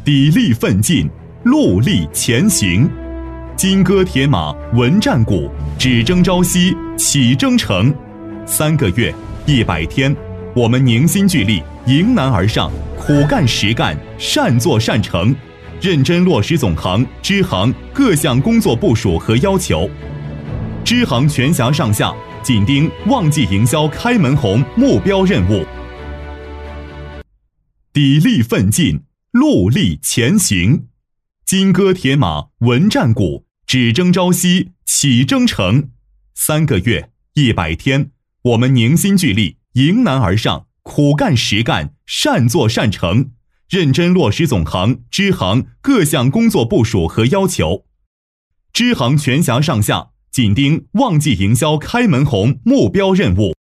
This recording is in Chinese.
砥砺奋进，戮力前行。金戈铁马，稳战鼓，只争朝夕，起征程。3个月，100天，我们凝心聚力，迎难而上，苦干实干，善作善成，认真落实总行、支行各项工作部署和要求。支行全辖上下紧盯旺季营销开门红目标任务，砥砺奋进，戮力前行。金戈铁马，稳战鼓，只争朝夕，起征程。3个月，100天，我们凝心聚力，迎难而上，苦干实干，善作善成，认真落实总行、支行各项工作部署和要求。支行全辖上下紧盯旺季营销开门红目标任务。